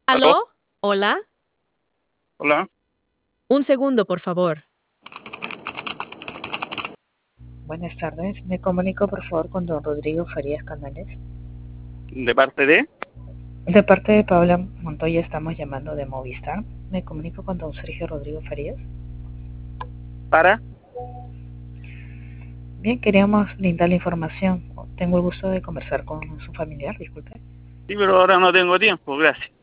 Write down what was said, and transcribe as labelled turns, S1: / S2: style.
S1: ¿Aló?
S2: ¿Aló? ¿Hola?
S1: Hola.
S2: Un segundo, por favor.
S3: Buenas tardes, me comunico por favor con don Rodrigo Farías Canales.
S1: ¿De parte de?
S3: De parte de Paula Montoya estamos llamando de Movistar. Me comunico con don Sergio Rodrigo Farías.
S1: ¿Para?
S3: Bien, queríamos brindar la información. Tengo el gusto de conversar con su familiar, disculpe.
S1: Sí, pero ahora no tengo tiempo, gracias.